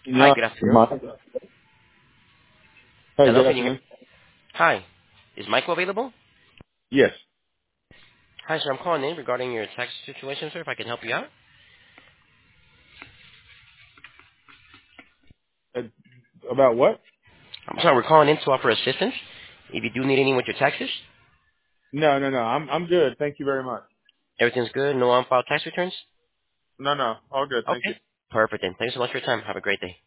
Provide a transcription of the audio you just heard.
Hi, No, good afternoon. Mike. Hey, Hello, good can you hear? afternoon. Hi, is Michael available? Yes. Hi, sir. I'm calling in regarding your tax situation, sir. If I can help you out. Uh, about what? I'm sorry, we're calling in to offer assistance. If you do need anything with your taxes, No. I'm good. Thank you very much. everything's good. No unfiled tax returns. No. All good. Thank you. Okay. Perfect. Then. Thanks so much for your time. Have a great day.